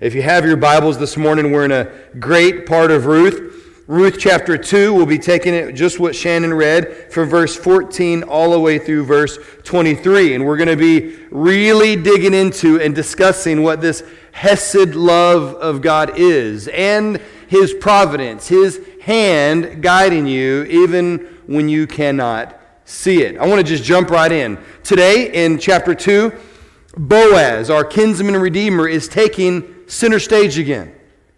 If you have your Bibles this morning, we're in a great part of Ruth. Ruth chapter 2, we'll be taking it just what Shannon read from verse 14 all the way through verse 23. And we're going to be really digging into and discussing what this Hesed love of God is and His providence, His hand guiding you even when you cannot see it. I want to just jump right in. Today in chapter 2, Boaz, our kinsman redeemer, is taking center stage again.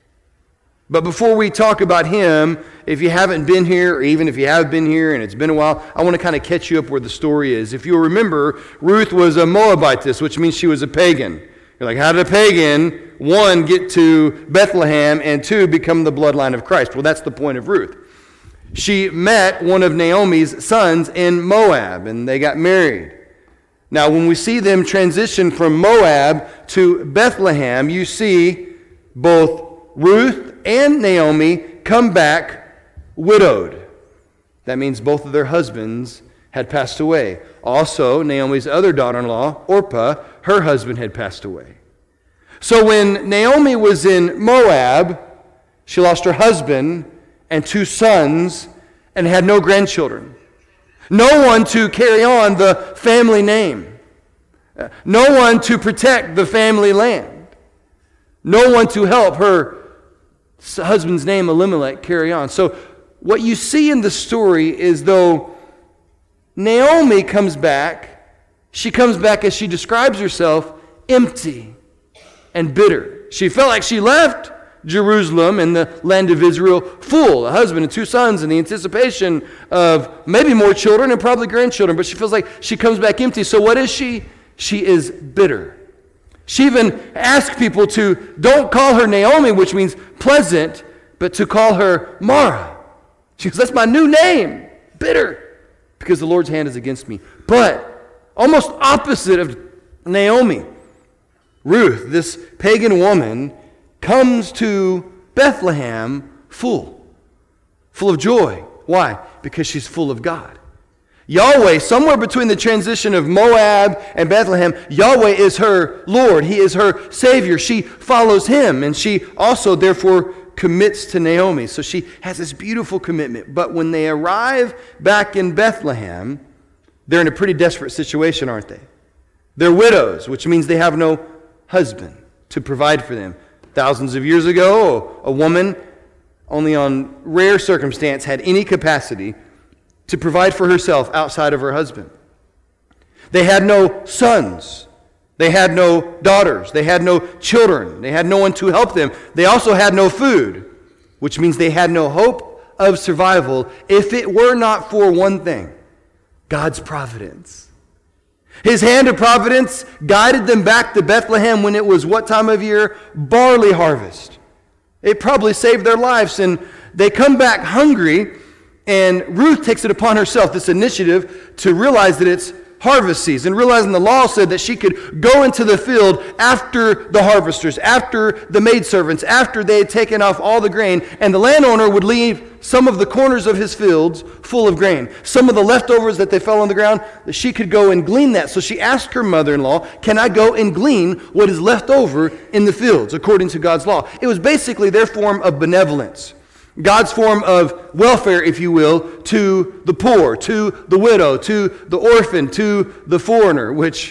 But before we talk about him, if you haven't been here, or even if you have been here and it's been a while, I want to kind of catch you up where the story is. If you'll remember, Ruth was a Moabitess, which means she was a pagan. You're like, how did a pagan, one, get to Bethlehem, and two, become the bloodline of Christ? Well, that's the point of Ruth. She met one of Naomi's sons in Moab, and they got married. Now, when we see them transition from Moab to Bethlehem, you see both Ruth and Naomi come back widowed. That means both of their husbands had passed away. Also, Naomi's other daughter-in-law, Orpah, her husband had passed away. So when Naomi was in Moab, she lost her husband and 2 sons and had no grandchildren. No one to carry on the family name. No one to protect the family land. No one to help her husband's name, Elimelech, carry on. So what you see in the story is though Naomi comes back, she comes back as she describes herself, empty and bitter. She felt like she left Jerusalem and the land of Israel full, a husband and 2 sons in the anticipation of maybe more children and probably grandchildren, but she feels like she comes back empty. So what is she? She is bitter. She even asked people to don't call her Naomi, which means pleasant, but to call her Mara. She goes, that's my new name, bitter, because the Lord's hand is against me. But almost opposite of Naomi, Ruth, this pagan woman, comes to Bethlehem full of joy. Why? Because she's full of God. Yahweh, somewhere between the transition of Moab and Bethlehem, Yahweh is her Lord. He is her Savior. She follows Him, and she also, therefore, commits to Naomi. So she has this beautiful commitment. But when they arrive back in Bethlehem, they're in a pretty desperate situation, aren't they? They're widows, which means they have no husband to provide for them. Thousands of years ago, a woman only on rare circumstance had any capacity to provide for herself outside of her husband. They had no sons. They had no daughters. They had no children. They had no one to help them. They also had no food, which means they had no hope of survival if it were not for one thing, God's providence. His hand of providence guided them back to Bethlehem when it was what time of year? Barley harvest. It probably saved their lives, and they come back hungry, and Ruth takes it upon herself, this initiative, to realize that it's harvest season, realizing the law said that she could go into the field after the harvesters, after the maidservants, after they had taken off all the grain, and the landowner would leave some of the corners of his fields full of grain. Some of the leftovers that they fell on the ground, that she could go and glean that. So she asked her mother-in-law, can I go and glean what is left over in the fields, according to God's law? It was basically their form of benevolence. God's form of welfare, if you will, to the poor, to the widow, to the orphan, to the foreigner, which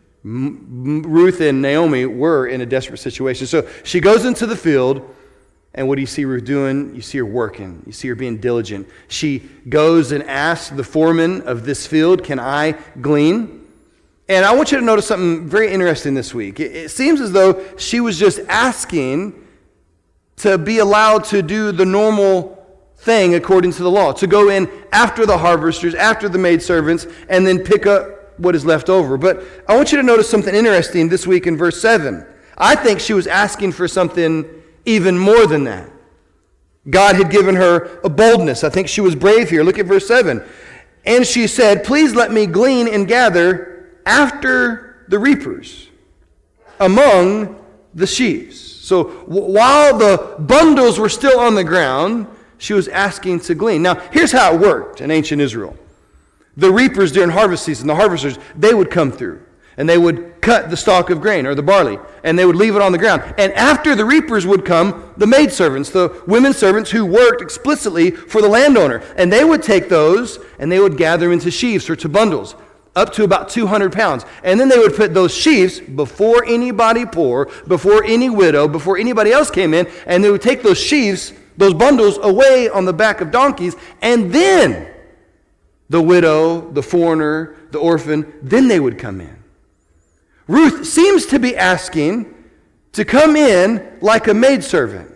Ruth and Naomi were in a desperate situation. So she goes into the field, and what do you see Ruth doing? You see her working. You see her being diligent. She goes and asks the foreman of this field, can I glean? And I want you to notice something very interesting this week. It seems as though she was just asking to be allowed to do the normal thing according to the law, to go in after the harvesters, after the maidservants, and then pick up what is left over. But I want you to notice something interesting this week in verse 7. I think she was asking for something even more than that. God had given her a boldness. I think she was brave here. Look at verse 7. And she said, please let me glean and gather after the reapers among the sheaves. So while the bundles were still on the ground, she was asking to glean. Now, here's how it worked in ancient Israel. The reapers during harvest season, the harvesters, they would come through. And they would cut the stalk of grain, or the barley, and they would leave it on the ground. And after the reapers would come the maidservants, the women servants who worked explicitly for the landowner. And they would take those, and they would gather them into sheaves or to bundles, up to about 200 pounds. And then they would put those sheaves before anybody poor, before any widow, before anybody else came in, and they would take those sheaves, those bundles, away on the back of donkeys, and then the widow, the foreigner, the orphan, then they would come in. Ruth seems to be asking to come in like a maidservant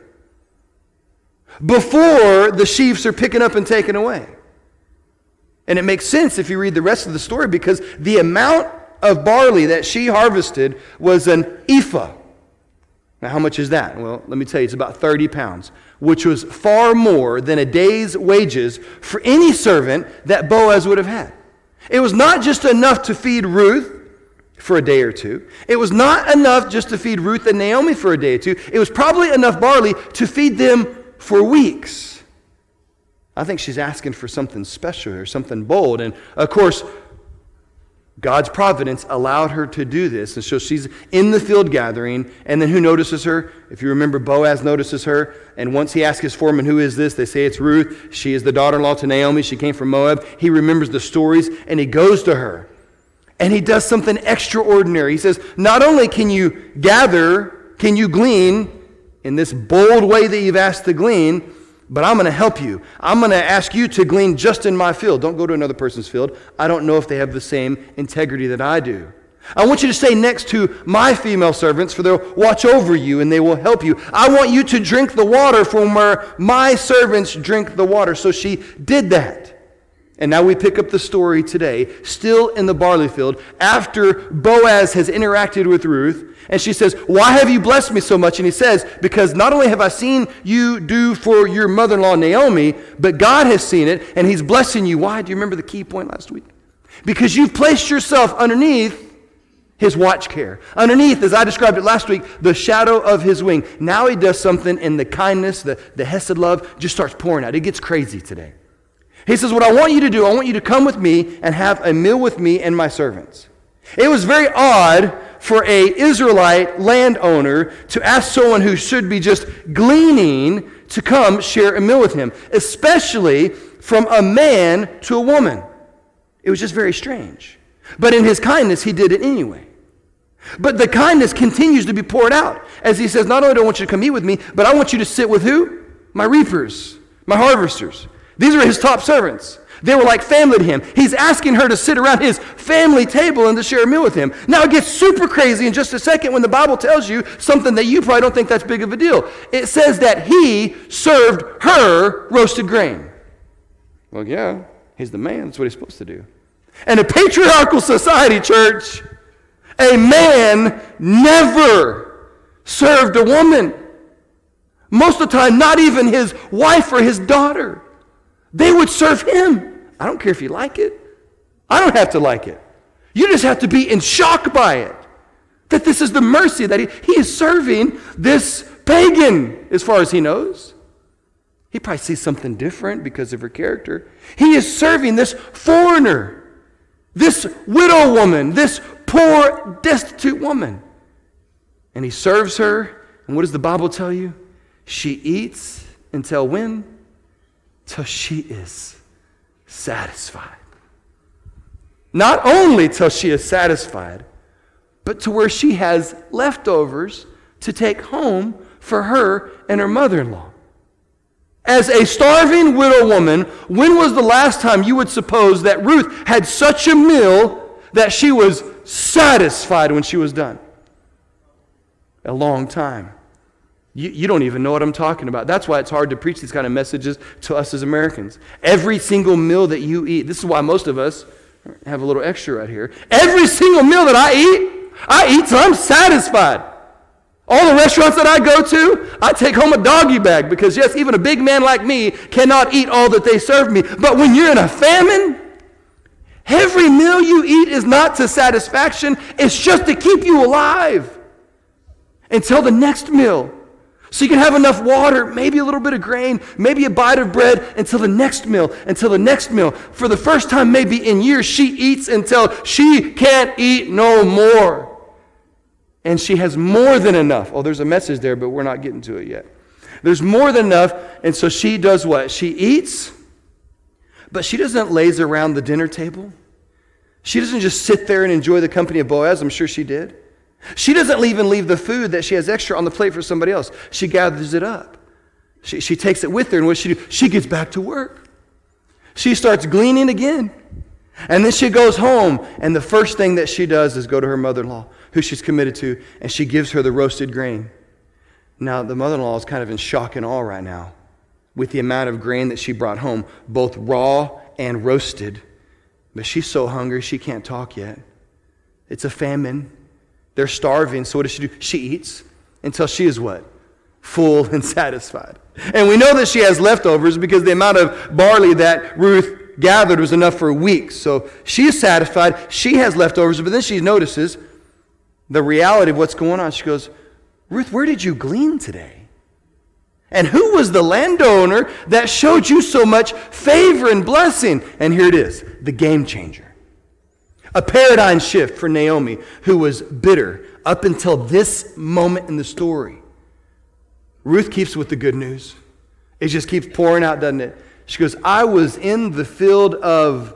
before the sheaves are picking up and taken away. And it makes sense if you read the rest of the story, because the amount of barley that she harvested was an ephah. Now, how much is that? Well, let me tell you, it's about 30 pounds, which was far more than a day's wages for any servant that Boaz would have had. It was not just enough to feed Ruth for a day or two. It was not enough just to feed Ruth and Naomi for a day or two. It was probably enough barley to feed them for weeks. I think she's asking for something special or something bold. And of course, God's providence allowed her to do this. And so she's in the field gathering, and then who notices her? If you remember, Boaz notices her. And once he asks his foreman, who is this? They say it's Ruth. She is the daughter-in-law to Naomi. She came from Moab. He remembers the stories, and he goes to her. And he does something extraordinary. He says, not only can you gather, can you glean in this bold way that you've asked to glean, but I'm going to help you. I'm going to ask you to glean just in my field. Don't go to another person's field. I don't know if they have the same integrity that I do. I want you to stay next to my female servants, for they'll watch over you and they will help you. I want you to drink the water from where my servants drink the water. So she did that. And now we pick up the story today, still in the barley field, after Boaz has interacted with Ruth, and she says, why have you blessed me so much? And he says, because not only have I seen you do for your mother-in-law Naomi, but God has seen it, and he's blessing you. Why? Do you remember the key point last week? Because you've placed yourself underneath his watch care. Underneath, as I described it last week, the shadow of his wing. Now he does something, and the kindness, the hesed love just starts pouring out. It gets crazy today. He says, what I want you to do, I want you to come with me and have a meal with me and my servants. It was very odd for an Israelite landowner to ask someone who should be just gleaning to come share a meal with him, especially from a man to a woman. It was just very strange. But in his kindness, he did it anyway. But the kindness continues to be poured out as he says, not only do I want you to come eat with me, but I want you to sit with who? My reapers, my harvesters. These are his top servants. They were like family to him. He's asking her to sit around his family table and to share a meal with him. Now it gets super crazy in just a second when the Bible tells you something that you probably don't think that's big of a deal. It says that he served her roasted grain. Well, yeah, he's the man. That's what he's supposed to do. In a patriarchal society, church, a man never served a woman. Most of the time, not even his wife or his daughter. They would serve him. I don't care if you like it. I don't have to like it. You just have to be in shock by it. That this is the mercy that he is serving this pagan, as far as he knows. He probably sees something different because of her character. He is serving this foreigner, this widow woman, this poor, destitute woman. And he serves her. And what does the Bible tell you? She eats until when? Till she is satisfied. Not only till she is satisfied, but to where she has leftovers to take home for her and her mother-in-law. As a starving widow woman, when was the last time you would suppose that Ruth had such a meal that she was satisfied when she was done? A long time. You don't even know what I'm talking about. That's why it's hard to preach these kind of messages to us as Americans. Every single meal that you eat, this is why most of us have a little extra right here. Every single meal that I eat till I'm satisfied. All the restaurants that I go to, I take home a doggy bag because yes, even a big man like me cannot eat all that they serve me. But when you're in a famine, every meal you eat is not to satisfaction. It's just to keep you alive until the next meal. So you can have enough water, maybe a little bit of grain, maybe a bite of bread until the next meal, until the next meal. For the first time maybe in years, she eats until she can't eat no more. And she has more than enough. Oh, there's a message there, but we're not getting to it yet. There's more than enough, and so she does what? She eats, but she doesn't laze around the dinner table. She doesn't just sit there and enjoy the company of Boaz. I'm sure she did. She doesn't even leave the food that she has extra on the plate for somebody else. She gathers it up. She takes it with her, and what she do? She gets back to work. She starts gleaning again. And then she goes home, and the first thing that she does is go to her mother-in-law, who she's committed to, and she gives her the roasted grain. Now, the mother-in-law is kind of in shock and awe right now with the amount of grain that she brought home, both raw and roasted. But she's so hungry, she can't talk yet. It's a famine. They're starving, so what does she do? She eats until she is what? Full and satisfied. And we know that she has leftovers because the amount of barley that Ruth gathered was enough for weeks. So she is satisfied. She has leftovers, but then she notices the reality of what's going on. She goes, Ruth, where did you glean today? And who was the landowner that showed you so much favor and blessing? And here it is, the game changer. A paradigm shift for Naomi, who was bitter up until this moment in the story. Ruth keeps with the good news. It just keeps pouring out, doesn't it? She goes, I was in the field of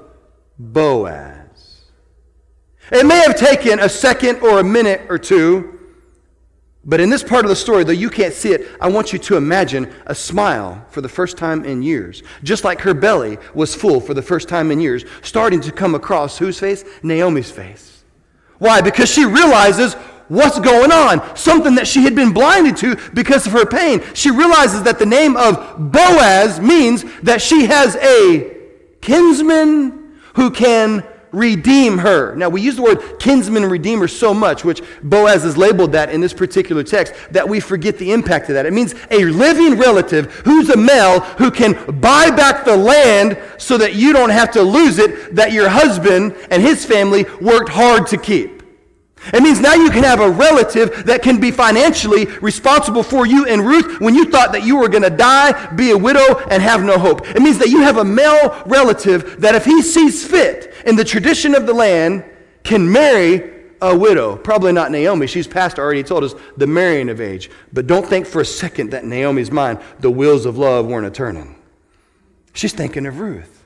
Boaz. It may have taken a second or a minute or two, but in this part of the story, though you can't see it, I want you to imagine a smile for the first time in years. Just like her belly was full for the first time in years, starting to come across whose face? Naomi's face. Why? Because she realizes what's going on. Something that she had been blinded to because of her pain. She realizes that the name of Boaz means that she has a kinsman who can redeem her. Now, we use the word kinsman and redeemer so much, which Boaz has labeled that in this particular text, that we forget the impact of that. It means a living relative who's a male who can buy back the land so that you don't have to lose it, that your husband and his family worked hard to keep. It means now you can have a relative that can be financially responsible for you and Ruth when you thought that you were going to die, be a widow, and have no hope. It means that you have a male relative that if he sees fit in the tradition of the land can marry a widow. Probably not Naomi. She's past already told us the marrying of age. But don't think for a second that in Naomi's mind the wheels of love weren't a-turning. She's thinking of Ruth.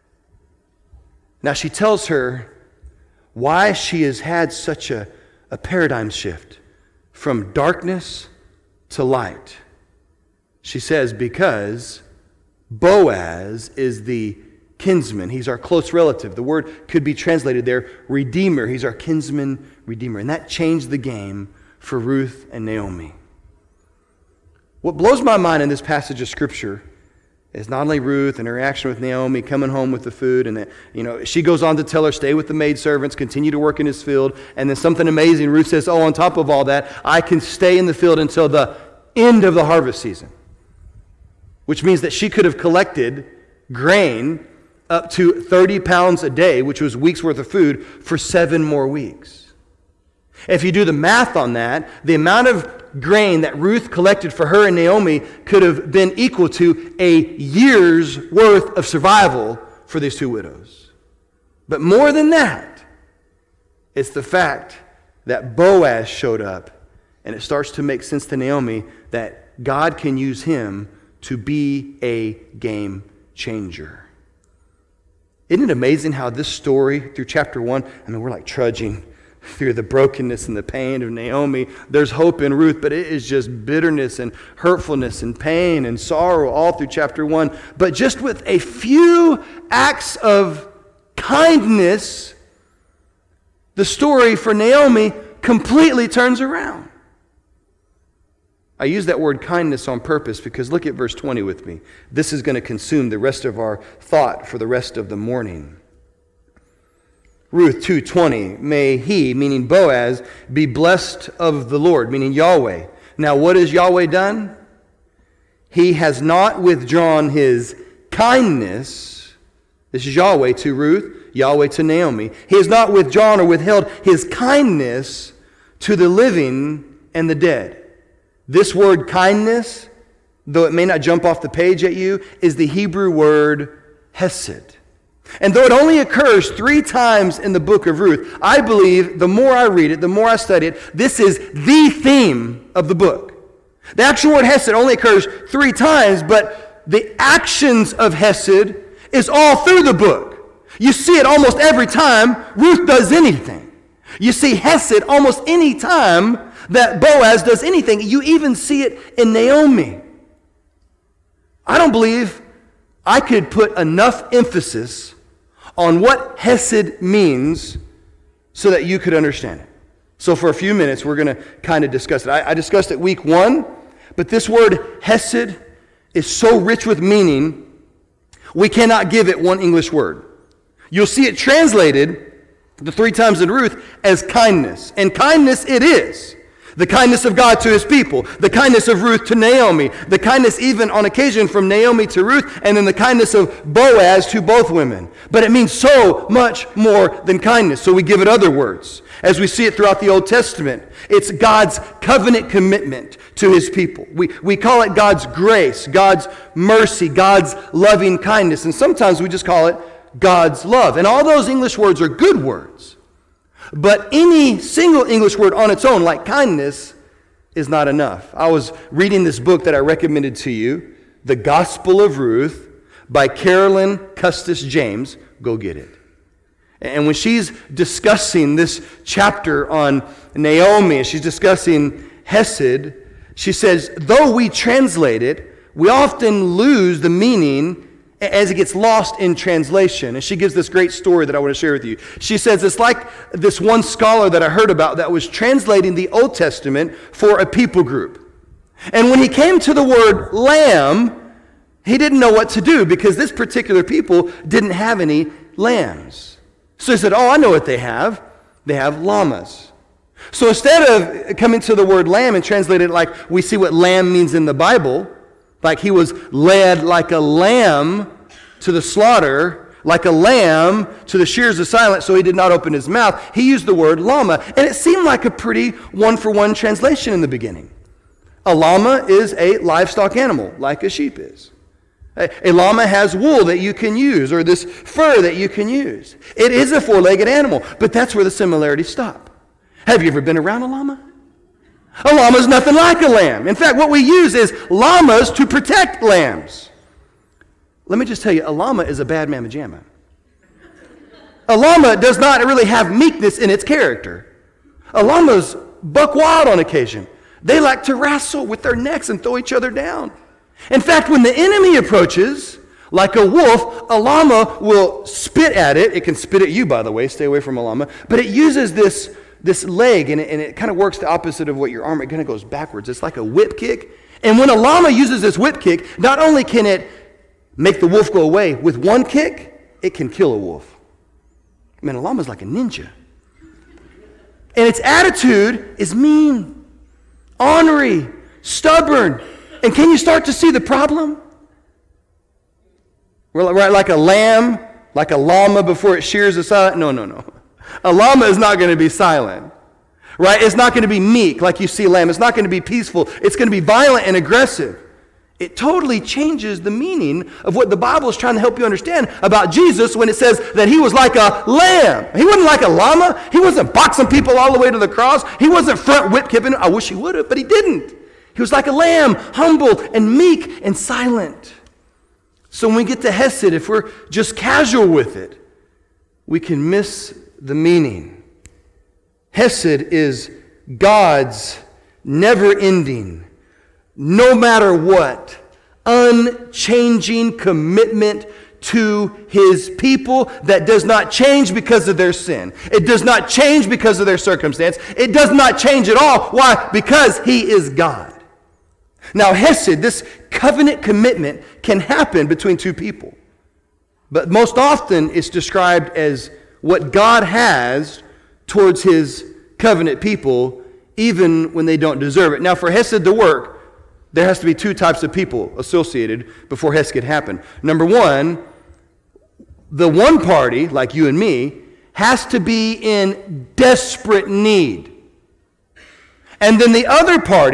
Now she tells her why she has had such a paradigm shift from darkness to light. She says, because Boaz is the kinsman. He's our close relative. The word could be translated there, redeemer. He's our kinsman redeemer. And that changed the game for Ruth and Naomi. What blows my mind in this passage of Scripture is not only Ruth and her reaction with Naomi coming home with the food, and that, she goes on to tell her, stay with the maidservants, continue to work in his field, and then something amazing, Ruth says, on top of all that, I can stay in the field until the end of the harvest season. Which means that she could have collected grain up to 30 pounds a day, which was weeks worth of food, for 7 more weeks. If you do the math on that, the amount of grain that Ruth collected for her and Naomi could have been equal to a year's worth of survival for these two widows. But more than that, it's the fact that Boaz showed up, and it starts to make sense to Naomi that God can use him to be a game changer. Isn't it amazing how this story through chapter 1, we're like trudging through the brokenness and the pain of Naomi. There's hope in Ruth, but it is just bitterness and hurtfulness and pain and sorrow all through chapter 1. But just with a few acts of kindness, the story for Naomi completely turns around. I use that word kindness on purpose because look at verse 20 with me. This is going to consume the rest of our thought for the rest of the morning. Ruth 2:20, may he, meaning Boaz, be blessed of the Lord, meaning Yahweh. Now what has Yahweh done? He has not withdrawn his kindness. This is Yahweh to Ruth, Yahweh to Naomi. He has not withdrawn or withheld his kindness to the living and the dead. This word kindness, though it may not jump off the page at you, is the Hebrew word hesed. And though it only occurs 3 times in the book of Ruth, I believe the more I read it, the more I study it, this is the theme of the book. The actual word hesed only occurs 3 times, but the actions of hesed is all through the book. You see it almost every time Ruth does anything. You see hesed almost any time that Boaz does anything. You even see it in Naomi. I don't believe I could put enough emphasis on what hesed means so that you could understand it. So for a few minutes, we're going to kind of discuss it. I discussed it week 1, but this word hesed is so rich with meaning, we cannot give it one English word. You'll see it translated the 3 times in Ruth as kindness. And kindness it is. The kindness of God to his people, the kindness of Ruth to Naomi, the kindness even on occasion from Naomi to Ruth, and then the kindness of Boaz to both women. But it means so much more than kindness, so we give it other words. As we see it throughout the Old Testament, it's God's covenant commitment to his people. We call it God's grace, God's mercy, God's loving kindness, and sometimes we just call it God's love. And all those English words are good words. But any single English word on its own, like kindness, is not enough. I was reading this book that I recommended to you, The Gospel of Ruth, by Carolyn Custis James. Go get it. And when she's discussing this chapter on Naomi, she's discussing hesed, she says, though we translate it, we often lose the meaning as it gets lost in translation. And she gives this great story that I want to share with you. She says it's like this one scholar that I heard about that was translating the Old Testament for a people group. And when he came to the word lamb, he didn't know what to do because this particular people didn't have any lambs. So he said, oh, I know what they have. They have llamas. So instead of coming to the word lamb and translate it like we see what lamb means in the Bible, like he was led like a lamb to the slaughter, like a lamb to the shears of silence, so he did not open his mouth. He used the word llama, and it seemed like a pretty one-for-one translation in the beginning. A llama is a livestock animal, like a sheep is. A llama has wool that you can use, or this fur that you can use. It is a 4-legged animal, but that's where the similarities stop. Have you ever been around a llama? A llama is nothing like a lamb. In fact, what we use is llamas to protect lambs. Let me just tell you, a llama is a bad mamma jamma. A llama does not really have meekness in its character. A llama's buck wild on occasion. They like to wrestle with their necks and throw each other down. In fact, when the enemy approaches, like a wolf, a llama will spit at it. It can spit at you, by the way. Stay away from a llama. But it uses this leg, and it kind of works the opposite of what your arm, it kind of goes backwards. It's like a whip kick. And when a llama uses this whip kick, not only can it make the wolf go away, with one kick, it can kill a wolf. Man, a llama's like a ninja. And its attitude is mean, ornery, stubborn. And can you start to see the problem? Right, like a lamb, like a llama before it shears the silent. No. A llama is not going to be silent, right? It's not going to be meek like you see a lamb. It's not going to be peaceful. It's going to be violent and aggressive. It totally changes the meaning of what the Bible is trying to help you understand about Jesus when it says that he was like a lamb. He wasn't like a llama. He wasn't boxing people all the way to the cross. He wasn't front whip kicking. I wish he would have, but he didn't. He was like a lamb, humble and meek and silent. So when we get to hesed, if we're just casual with it, we can miss the meaning. Hesed is God's never-ending, no matter what, unchanging commitment to his people that does not change because of their sin. It does not change because of their circumstance. It does not change at all. Why? Because he is God. Now, hesed, this covenant commitment, can happen between two people. But most often it's described as what God has towards his covenant people, even when they don't deserve it. Now, for hesed to work, there has to be 2 types of people associated before hesed can happen. Number one, the one party, like you and me, has to be in desperate need. And then the other party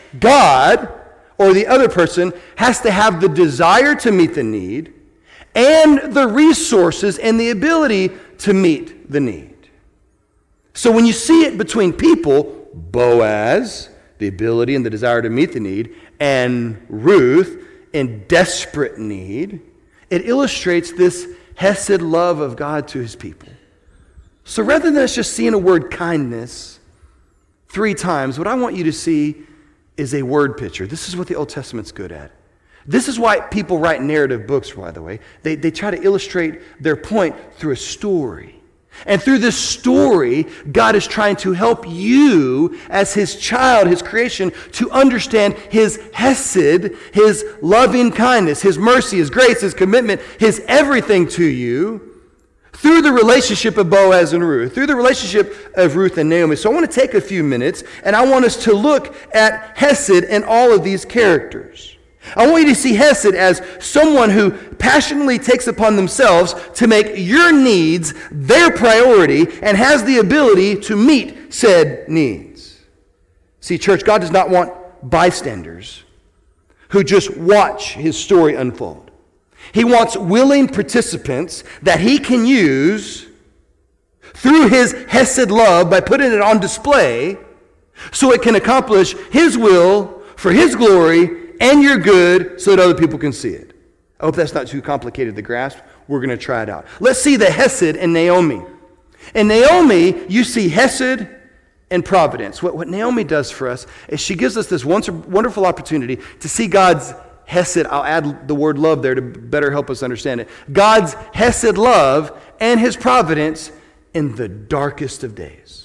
God or the other person has to have the desire to meet the need and the resources and the ability to meet the need. So when you see it between people, Boaz, the ability and the desire to meet the need, and Ruth, in desperate need, it illustrates this hesed love of God to his people. So rather than us just seeing a word kindness 3 times, what I want you to see is a word picture. This is what the Old Testament's good at. This is why people write narrative books, by the way. They try to illustrate their point through a story. And through this story, God is trying to help you as his child, his creation, to understand his hesed, his loving kindness, his mercy, his grace, his commitment, his everything to you through the relationship of Boaz and Ruth, through the relationship of Ruth and Naomi. So I want to take a few minutes and I want us to look at hesed and all of these characters. I want you to see hesed as someone who passionately takes upon themselves to make your needs their priority and has the ability to meet said needs. See, church, God does not want bystanders who just watch his story unfold. He wants willing participants that he can use through his hesed love by putting it on display so it can accomplish his will for his glory and your good so that other people can see it. I hope that's not too complicated to grasp. We're going to try it out. Let's see the hesed in Naomi. In Naomi, you see hesed and providence. What Naomi does for us is she gives us this wonderful opportunity to see God's hesed. I'll add the word love there to better help us understand it. God's hesed love and his providence in the darkest of days.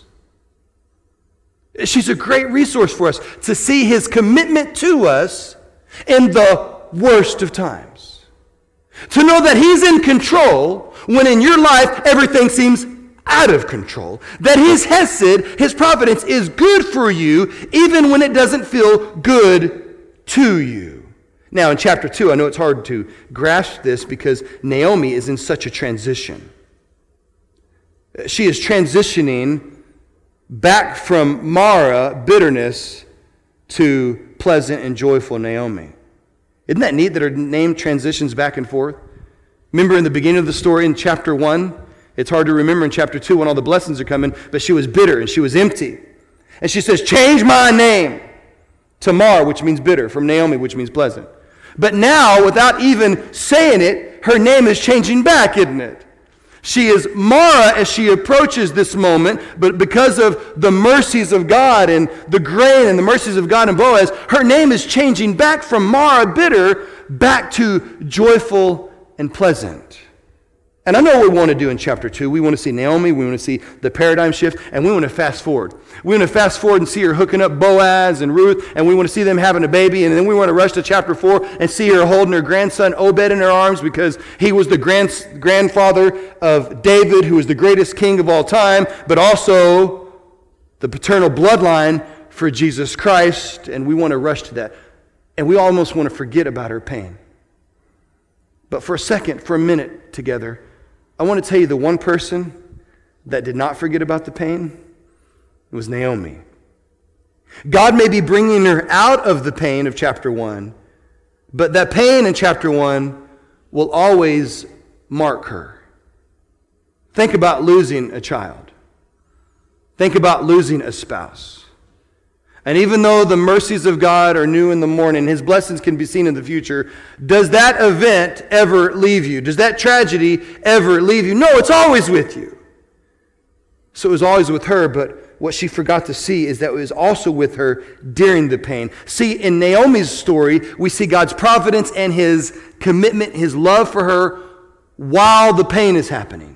She's a great resource for us to see his commitment to us in the worst of times. To know that he's in control when in your life everything seems out of control. That his hesed, his providence, is good for you even when it doesn't feel good to you. Now in chapter 2, I know it's hard to grasp this because Naomi is in such a transition. She is transitioning back from Mara, bitterness, to pleasant and joyful Naomi. Isn't that neat that her name transitions back and forth? Remember in the beginning of the story in chapter 1? It's hard to remember in chapter 2 when all the blessings are coming, but she was bitter and she was empty. And she says, change my name to Mar, which means bitter, from Naomi, which means pleasant. But now, without even saying it, her name is changing back, isn't it? She is Mara as she approaches this moment, but because of the mercies of God and the grain and the mercies of God and Boaz, her name is changing back from Mara, bitter, back to joyful and pleasant. And I know what we want to do in chapter 2. We want to see Naomi, we want to see the paradigm shift, and we want to fast forward. We want to fast forward and see her hooking up Boaz and Ruth, and we want to see them having a baby, and then we want to rush to chapter 4 and see her holding her grandson Obed in her arms because he was the grandfather of David, who was the greatest king of all time, but also the paternal bloodline for Jesus Christ, and we want to rush to that. And we almost want to forget about her pain. But for a second, for a minute together, I want to tell you the one person that did not forget about the pain was Naomi. God may be bringing her out of the pain of chapter 1, but that pain in chapter 1 will always mark her. Think about losing a child. Think about losing a spouse. And even though the mercies of God are new in the morning, his blessings can be seen in the future, does that event ever leave you? Does that tragedy ever leave you? No, it's always with you. So it was always with her, but what she forgot to see is that it was also with her during the pain. See, in Naomi's story, we see God's providence and his commitment, his love for her while the pain is happening.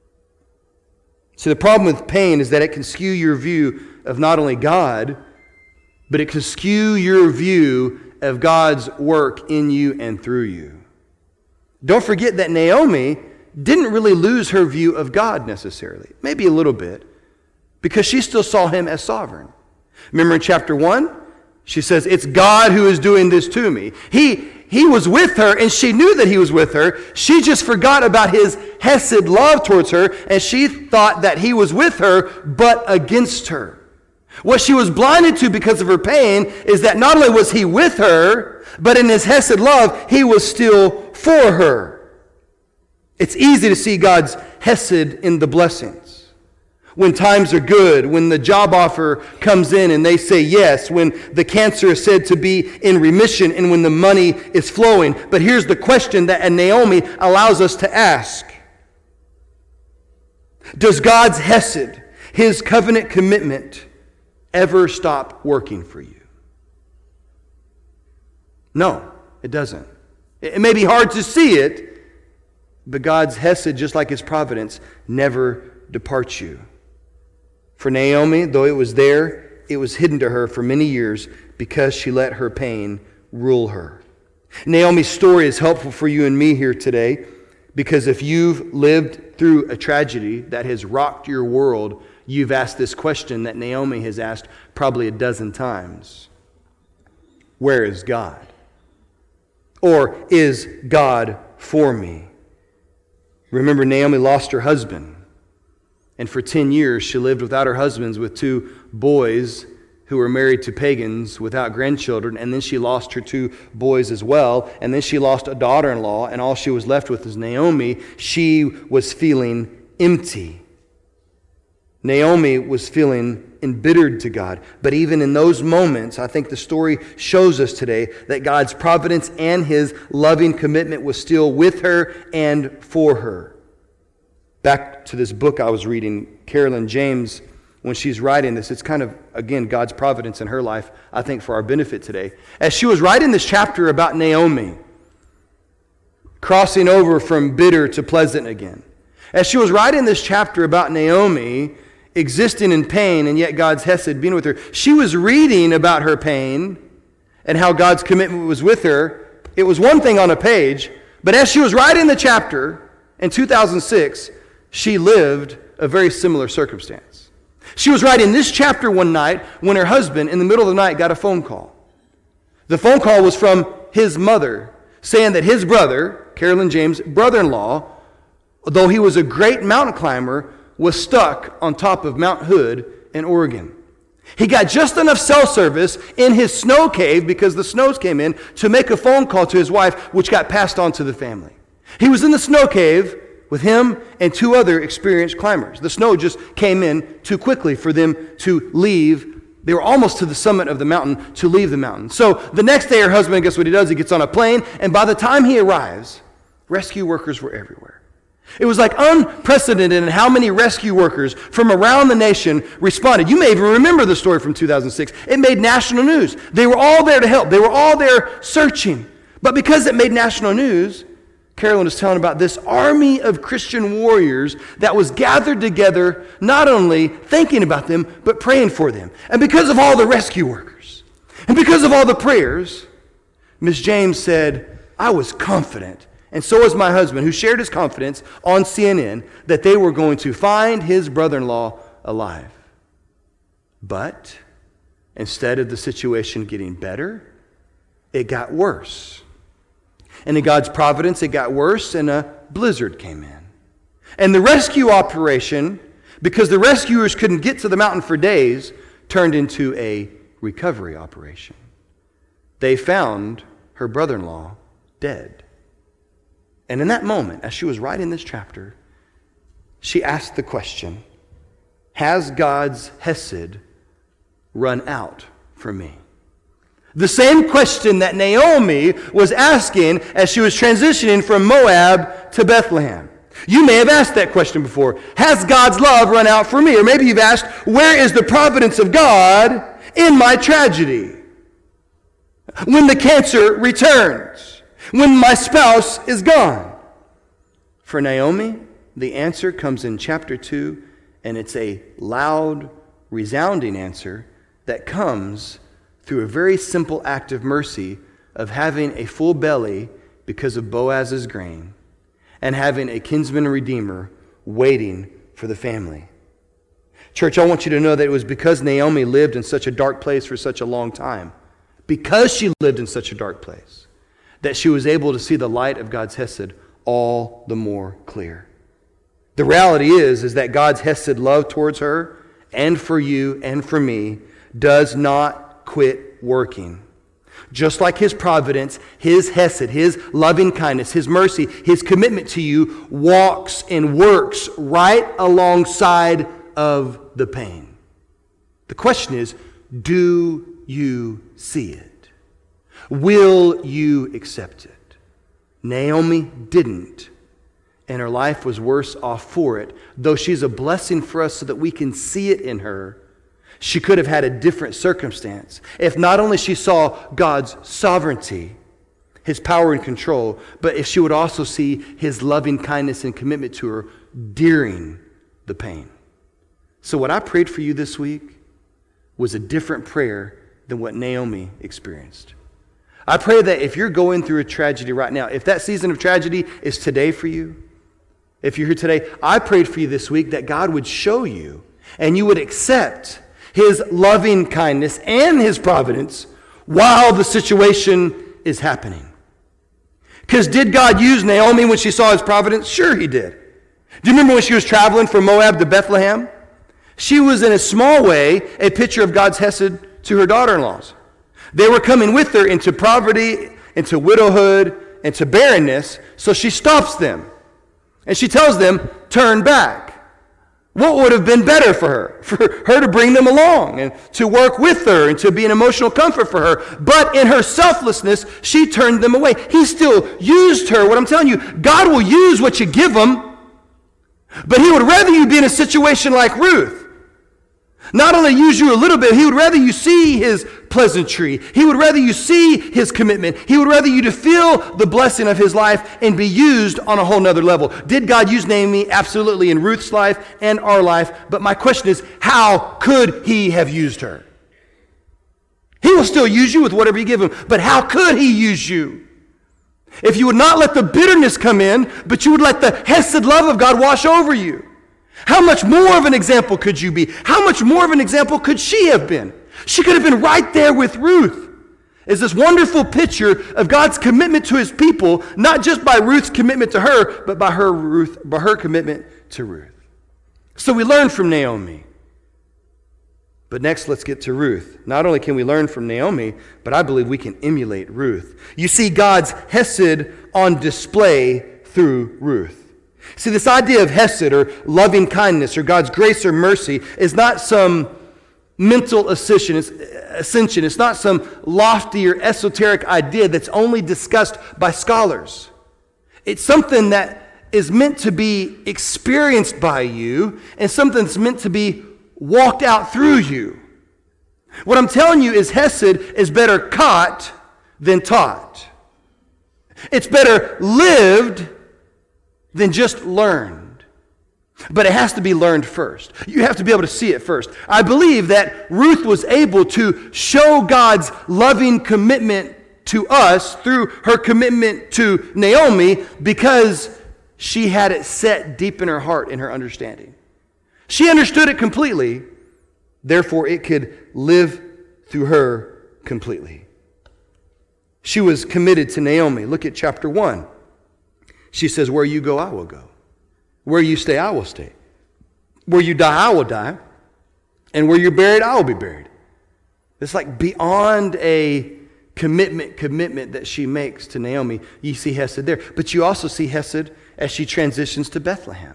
See, the problem with pain is that it can skew your view of not only God, but it can skew your view of God's work in you and through you. Don't forget that Naomi didn't really lose her view of God necessarily. Maybe a little bit, because she still saw him as sovereign. Remember in chapter 1? She says, it's God who is doing this to me. He was with her, and she knew that he was with her. She just forgot about his hesed love towards her, and she thought that he was with her, but against her. What she was blinded to because of her pain is that not only was he with her, but in his hesed love, he was still for her. It's easy to see God's hesed in the blessings. When times are good, when the job offer comes in and they say yes, when the cancer is said to be in remission, and when the money is flowing. But here's the question that Naomi allows us to ask. Does God's hesed, his covenant commitment, ever stop working for you? No, it doesn't. It may be hard to see it, but God's hesed, just like his providence, never departs you. For Naomi, though it was there, it was hidden to her for many years because she let her pain rule her. Naomi's story is helpful for you and me here today because if you've lived through a tragedy that has rocked your world, you've asked this question that Naomi has asked probably a dozen times. Where is God? Or is God for me? Remember, Naomi lost her husband. And for 10 years, she lived without her husbands with 2 boys who were married to pagans without grandchildren. And then she lost her 2 boys as well. And then she lost a daughter-in-law. And all she was left with is Naomi. She was feeling empty. Naomi was feeling embittered to God. But even in those moments, I think the story shows us today that God's providence and his loving commitment was still with her and for her. Back to this book I was reading, Carolyn James, when she's writing this, it's kind of, again, God's providence in her life, I think, for our benefit today. As she was writing this chapter about Naomi, crossing over from bitter to pleasant again. As she was writing this chapter about Naomi, existing in pain, and yet God's hesed being with her, she was reading about her pain and how God's commitment was with her. It was one thing on a page, but as she was writing the chapter in 2006, she lived a very similar circumstance. She was writing this chapter one night when her husband, in the middle of the night, got a phone call. The phone call was from his mother, saying that his brother, Carolyn James' brother-in-law, though he was a great mountain climber, was stuck on top of Mount Hood in Oregon. He got just enough cell service in his snow cave, because the snows came in, to make a phone call to his wife, which got passed on to the family. He was in the snow cave with him and 2 other experienced climbers. The snow just came in too quickly for them to leave. They were almost to the summit of the mountain to leave the mountain. So the next day, her husband, guess what he does? He gets on a plane, and by the time he arrives, rescue workers were everywhere. It was like unprecedented in how many rescue workers from around the nation responded. You may even remember the story from 2006. It made national news. They were all there to help. They were all there searching. But because it made national news, Carolyn is telling about this army of Christian warriors that was gathered together, not only thinking about them, but praying for them. And because of all the rescue workers, and because of all the prayers, Miss James said, I was confident, and so was my husband, who shared his confidence on CNN, that they were going to find his brother-in-law alive. But instead of the situation getting better, it got worse. And in God's providence, it got worse, and a blizzard came in. And the rescue operation, because the rescuers couldn't get to the mountain for days, turned into a recovery operation. They found her brother-in-law dead. And in that moment, as she was writing this chapter, she asked the question, has God's hesed run out for me? The same question that Naomi was asking as she was transitioning from Moab to Bethlehem. You may have asked that question before. Has God's love run out for me? Or maybe you've asked, where is the providence of God in my tragedy? When the cancer returns, when my spouse is gone. For Naomi, the answer comes in chapter 2, and it's a loud, resounding answer that comes through a very simple act of mercy of having a full belly because of Boaz's grain and having a kinsman redeemer waiting for the family. Church, I want you to know that it was because Naomi lived in such a dark place for such a long time, because she lived in such a dark place, that she was able to see the light of God's hesed all the more clear. The reality is that God's hesed love towards her and for you and for me, does not quit working. Just like his providence, his hesed, his loving kindness, his mercy, his commitment to you walks and works right alongside of the pain. The question is, do you see it? Will you accept it? Naomi didn't, and her life was worse off for it. Though she's a blessing for us so that we can see it in her, she could have had a different circumstance if not only she saw God's sovereignty, his power and control, but if she would also see his loving kindness and commitment to her during the pain. So what I prayed for you this week was a different prayer than what Naomi experienced. I pray that if you're going through a tragedy right now, if that season of tragedy is today for you, if you're here today, I prayed for you this week that God would show you and you would accept his loving kindness and his providence while the situation is happening. Because did God use Naomi when she saw his providence? Sure he did. Do you remember when she was traveling from Moab to Bethlehem? She was in a small way a picture of God's hesed to her daughter-in-laws. They were coming with her into poverty, into widowhood, into barrenness, so she stops them. And she tells them, turn back. What would have been better for her? For her to bring them along and to work with her and to be an emotional comfort for her. But in her selflessness, she turned them away. He still used her. What I'm telling you, God will use what you give him, but he would rather you be in a situation like Ruth. Not only use you a little bit, he would rather you see his pleasantry. He would rather you see his commitment. He would rather you to feel the blessing of his life and be used on a whole nother level. Did God use Naomi? Absolutely, in Ruth's life and our life. But my question is, how could he have used her? He will still use you with whatever you give him, but how could he use you? If you would not let the bitterness come in, but you would let the hesed love of God wash over you. How much more of an example could you be? How much more of an example could she have been? She could have been right there with Ruth. It's this wonderful picture of God's commitment to his people, not just by Ruth's commitment to her, but by her commitment to Ruth. So we learn from Naomi. But next, let's get to Ruth. Not only can we learn from Naomi, but I believe we can emulate Ruth. You see God's hesed on display through Ruth. See, this idea of hesed or loving kindness or God's grace or mercy is not some mental ascension. It's not some lofty or esoteric idea that's only discussed by scholars. It's something that is meant to be experienced by you and something that's meant to be walked out through you. What I'm telling you is hesed is better caught than taught. It's better lived than just learned. But it has to be learned first. You have to be able to see it first. I believe that Ruth was able to show God's loving commitment to us through her commitment to Naomi because she had it set deep in her heart, in her understanding. She understood it completely, therefore it could live through her completely. She was committed to Naomi. Look at chapter 1. She says, where you go, I will go. Where you stay, I will stay. Where you die, I will die. And where you're buried, I will be buried. It's like beyond a commitment that she makes to Naomi. You see hesed there. But you also see hesed as she transitions to Bethlehem.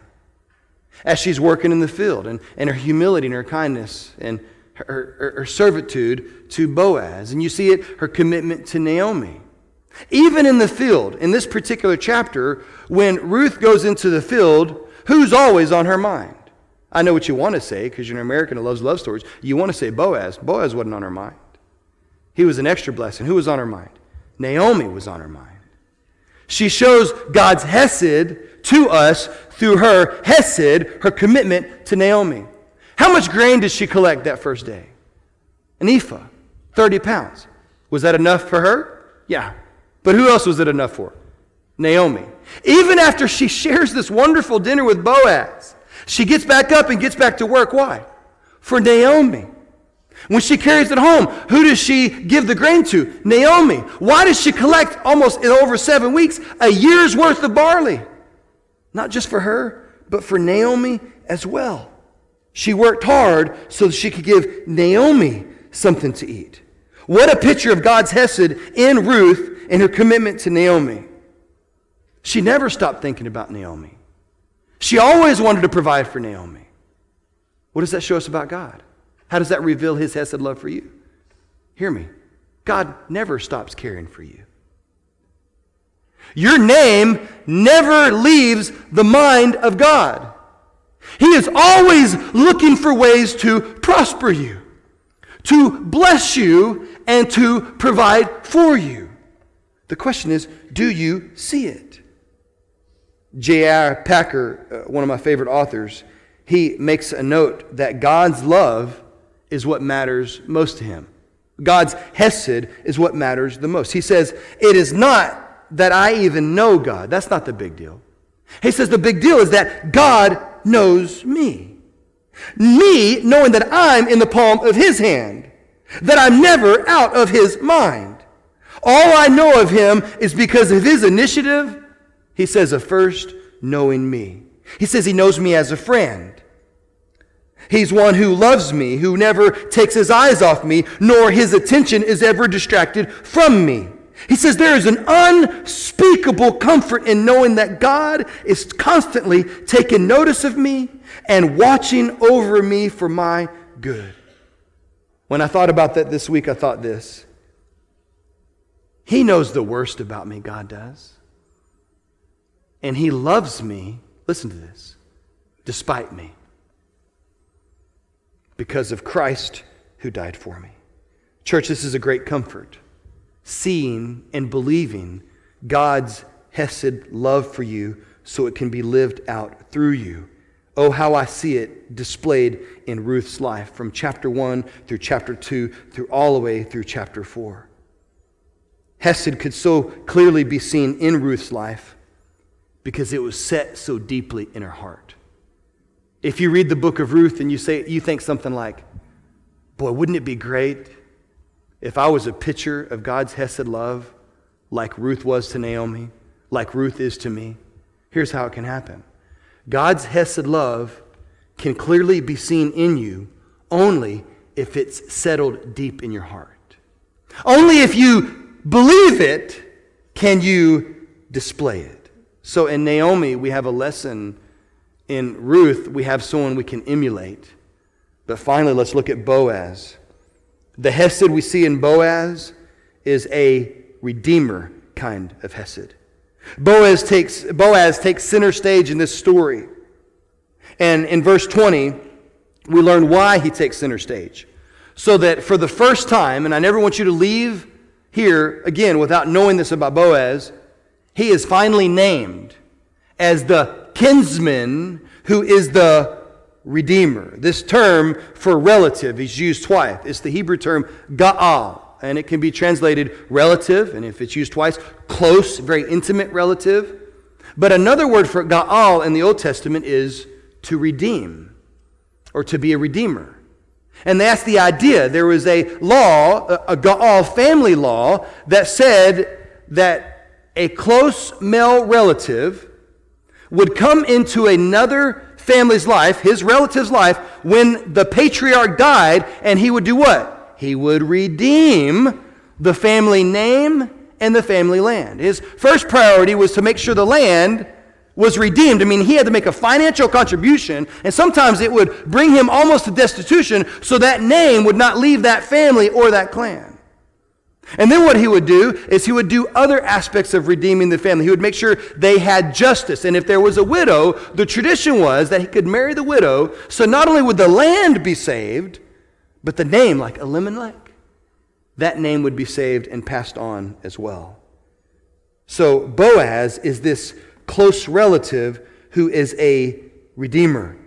As she's working in the field and her humility and her kindness and her servitude to Boaz. And you see it, her commitment to Naomi. Even in the field, in this particular chapter, when Ruth goes into the field, who's always on her mind? I know what you want to say, because you're an American who loves love stories. You want to say Boaz. Boaz wasn't on her mind. He was an extra blessing. Who was on her mind? Naomi was on her mind. She shows God's hesed to us through her hesed, her commitment to Naomi. How much grain did she collect that first day? An ephah, 30 pounds. Was that enough for her? Yeah. But who else was it enough for? Naomi. Even after she shares this wonderful dinner with Boaz, she gets back up and gets back to work. Why? For Naomi. When she carries it home, who does she give the grain to? Naomi. Why does she collect almost in over 7 weeks a year's worth of barley? Not just for her, but for Naomi as well. She worked hard so she could give Naomi something to eat. What a picture of God's hesed in Ruth and her commitment to Naomi. She never stopped thinking about Naomi. She always wanted to provide for Naomi. What does that show us about God? How does that reveal his hesed love for you? Hear me. God never stops caring for you. Your name never leaves the mind of God. He is always looking for ways to prosper you, to bless you, and to provide for you. The question is, do you see it? J.I. Packer, one of my favorite authors, he makes a note that God's love is what matters most to him. God's hesed is what matters the most. He says, it is not that I even know God. That's not the big deal. He says the big deal is that God knows me. Me knowing that I'm in the palm of his hand, that I'm never out of his mind. All I know of him is because of his initiative, he says, of first knowing me. He says he knows me as a friend. He's one who loves me, who never takes his eyes off me, nor his attention is ever distracted from me. He says there is an unspeakable comfort in knowing that God is constantly taking notice of me and watching over me for my good. When I thought about that this week, I thought this. He knows the worst about me, God does. And he loves me, listen to this, despite me. Because of Christ who died for me. Church, this is a great comfort. Seeing and believing God's hesed love for you so it can be lived out through you. Oh, how I see it displayed in Ruth's life from chapter 1 through chapter 2 through all the way through chapter 4. Hesed could so clearly be seen in Ruth's life because it was set so deeply in her heart. If you read the book of Ruth and you think something like, boy, wouldn't it be great if I was a picture of God's hesed love like Ruth was to Naomi, like Ruth is to me? Here's how it can happen. God's hesed love can clearly be seen in you only if it's settled deep in your heart. Only if you believe it can you display it. So in Naomi, we have a lesson. In Ruth, we have someone we can emulate. But finally, let's look at Boaz. The hesed we see in Boaz is a redeemer kind of hesed. Boaz takes center stage in this story. And in verse 20, we learn why he takes center stage. So that for the first time, and I never want you to leave here again without knowing this about Boaz, he is finally named as the kinsman who is the redeemer. This term for relative is used twice. It's the Hebrew term ga'al, and it can be translated relative, and if it's used twice, close, very intimate relative. But another word for ga'al in the Old Testament is to redeem, or to be a redeemer. And that's the idea. There was a law, a ga'al family law, that said that a close male relative would come into another family's life, his relative's life, when the patriarch died, and he would do what? He would redeem the family name and the family land. His first priority was to make sure the land was redeemed. I mean, he had to make a financial contribution, and sometimes it would bring him almost to destitution, so that name would not leave that family or that clan. And then what he would do is he would do other aspects of redeeming the family. He would make sure they had justice. And if there was a widow, the tradition was that he could marry the widow, so not only would the land be saved, but the name, like Elimelech, that name would be saved and passed on as well. So Boaz is this close relative who is a redeemer.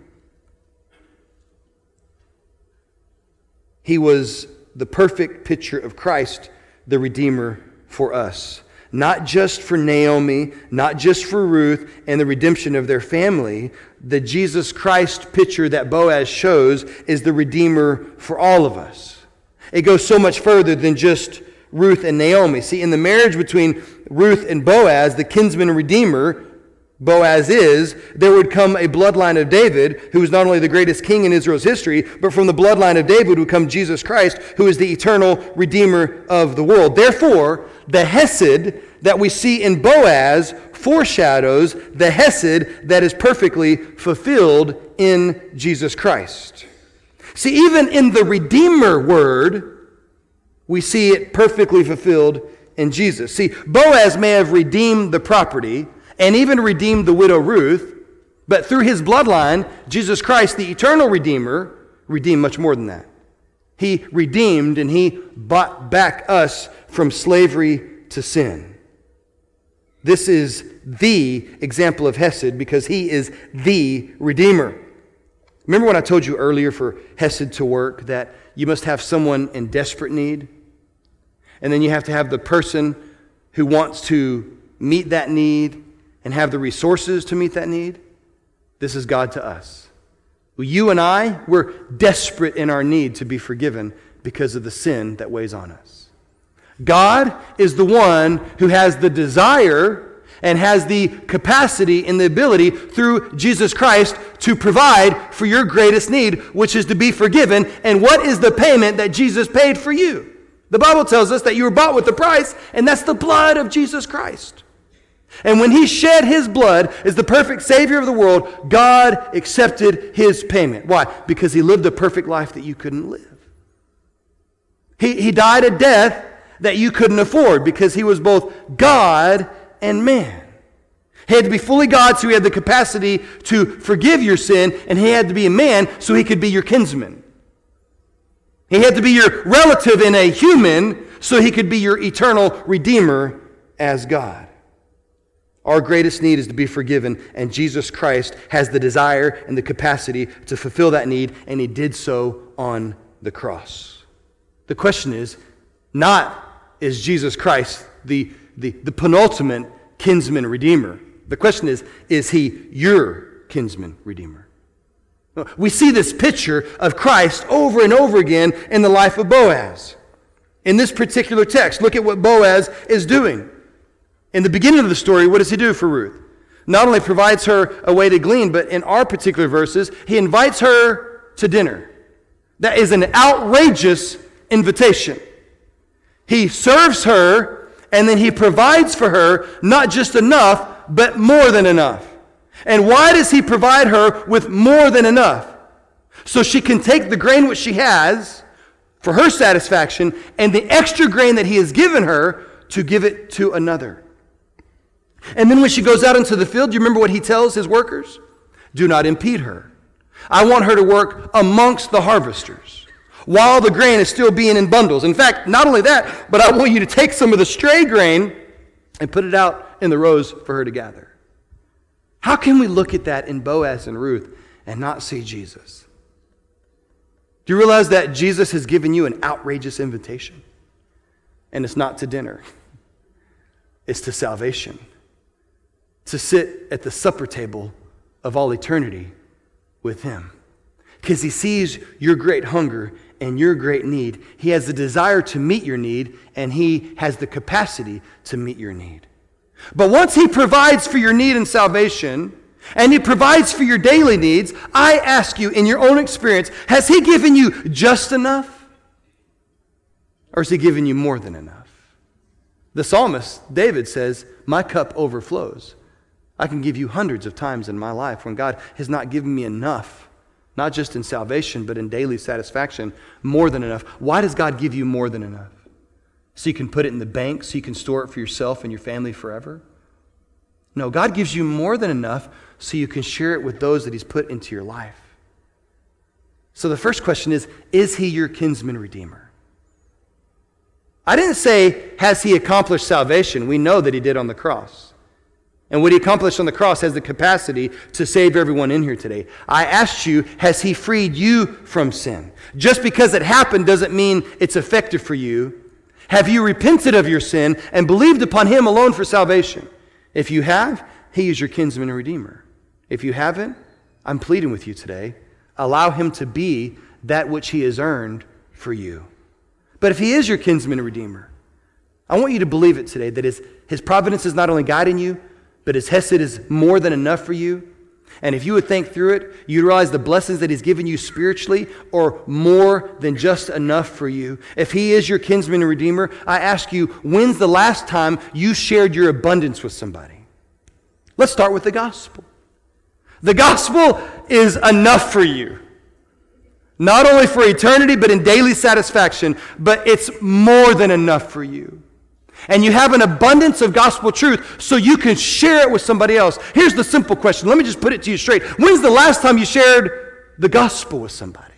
He was the perfect picture of Christ, the Redeemer for us. Not just for Naomi, not just for Ruth and the redemption of their family. The Jesus Christ picture that Boaz shows is the Redeemer for all of us. It goes so much further than just Ruth and Naomi. See, in the marriage between Ruth and Boaz, the kinsman and redeemer, Boaz is, there would come a bloodline of David, who is not only the greatest king in Israel's history, but from the bloodline of David would come Jesus Christ, who is the eternal Redeemer of the world. Therefore, the Hesed that we see in Boaz foreshadows the Hesed that is perfectly fulfilled in Jesus Christ. See, even in the Redeemer word, we see it perfectly fulfilled in Jesus. See, Boaz may have redeemed the property and even redeemed the widow Ruth, but through his bloodline, Jesus Christ, the eternal Redeemer, redeemed much more than that. He redeemed and he bought back us from slavery to sin. This is the example of Hesed because he is the Redeemer. Remember when I told you earlier for Hesed to work that you must have someone in desperate need? And then you have to have the person who wants to meet that need and have the resources to meet that need? This is God to us. You and I, we're desperate in our need to be forgiven because of the sin that weighs on us. God is the one who has the desire and has the capacity and the ability through Jesus Christ to provide for your greatest need, which is to be forgiven. And what is the payment that Jesus paid for you? The Bible tells us that you were bought with a price, and that's the blood of Jesus Christ. And when he shed his blood as the perfect Savior of the world, God accepted his payment. Why? Because he lived a perfect life that you couldn't live. He died a death that you couldn't afford because he was both God and man. He had to be fully God, so he had the capacity to forgive your sin, and he had to be a man so he could be your kinsman. He had to be your relative and a human so he could be your eternal Redeemer as God. Our greatest need is to be forgiven, and Jesus Christ has the desire and the capacity to fulfill that need, and he did so on the cross. The question is not, is Jesus Christ the penultimate kinsman redeemer? The question is he your kinsman redeemer? We see this picture of Christ over and over again in the life of Boaz. In this particular text, look at what Boaz is doing. In the beginning of the story, what does he do for Ruth? Not only provides her a way to glean, but in our particular verses, he invites her to dinner. That is an outrageous invitation. He serves her, and then he provides for her not just enough, but more than enough. And why does he provide her with more than enough? So she can take the grain which she has for her satisfaction, and the extra grain that he has given her to give it to another. And then when she goes out into the field, do you remember what he tells his workers? Do not impede her. I want her to work amongst the harvesters while the grain is still being in bundles. In fact, not only that, but I want you to take some of the stray grain and put it out in the rows for her to gather. How can we look at that in Boaz and Ruth and not see Jesus? Do you realize that Jesus has given you an outrageous invitation? And it's not to dinner. It's to salvation. To sit at the supper table of all eternity with him. Because he sees your great hunger and your great need. He has the desire to meet your need, and he has the capacity to meet your need. But once he provides for your need in salvation, and he provides for your daily needs, I ask you, in your own experience, has he given you just enough? Or has he given you more than enough? The psalmist, David, says, my cup overflows. I can give you hundreds of times in my life when God has not given me enough, not just in salvation, but in daily satisfaction, more than enough. Why does God give you more than enough? So you can put it in the bank, so you can store it for yourself and your family forever? No, God gives you more than enough so you can share it with those that he's put into your life. So the first question is he your kinsman redeemer? I didn't say, has he accomplished salvation? We know that he did on the cross. And what he accomplished on the cross has the capacity to save everyone in here today. I asked you, has he freed you from sin? Just because it happened doesn't mean it's effective for you. Have you repented of your sin and believed upon him alone for salvation? If you have, he is your kinsman and redeemer. If you haven't, I'm pleading with you today. Allow him to be that which he has earned for you. But if he is your kinsman and redeemer, I want you to believe it today, that his providence is not only guiding you, but His Hesed is more than enough for you, and if you would think through it, you'd realize the blessings that He's given you spiritually are more than just enough for you. If He is your kinsman and redeemer, I ask you, when's the last time you shared your abundance with somebody? Let's start with the gospel. The gospel is enough for you. Not only for eternity, but in daily satisfaction, but it's more than enough for you. And you have an abundance of gospel truth so you can share it with somebody else. Here's the simple question. Let me just put it to you straight. When's the last time you shared the gospel with somebody?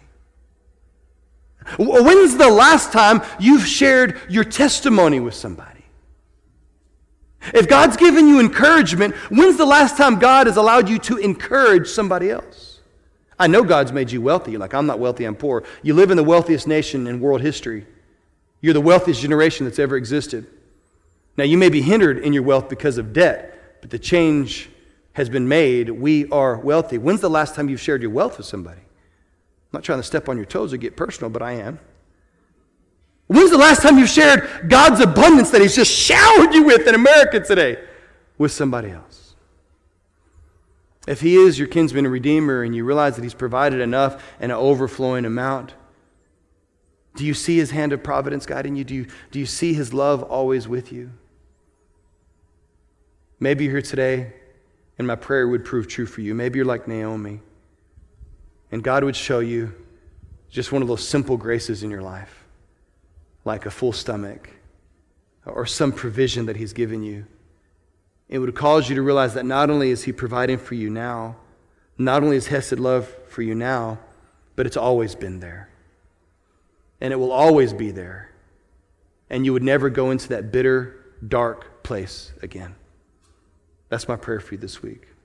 When's the last time you've shared your testimony with somebody? If God's given you encouragement, when's the last time God has allowed you to encourage somebody else? I know God's made you wealthy. You're like, I'm not wealthy, I'm poor. You live in the wealthiest nation in world history. You're the wealthiest generation that's ever existed. Now, you may be hindered in your wealth because of debt, but the change has been made. We are wealthy. When's the last time you've shared your wealth with somebody? I'm not trying to step on your toes or get personal, but I am. When's the last time you've shared God's abundance that He's just showered you with in America today with somebody else? If He is your kinsman and redeemer and you realize that He's provided enough and an overflowing amount, do you see His hand of providence guiding you? Do you see His love always with you? Maybe you're here today and my prayer would prove true for you. Maybe you're like Naomi and God would show you just one of those simple graces in your life, like a full stomach or some provision that He's given you. It would cause you to realize that not only is He providing for you now, not only is Hesed love for you now, but it's always been there. And it will always be there. And you would never go into that bitter, dark place again. That's my prayer for you this week.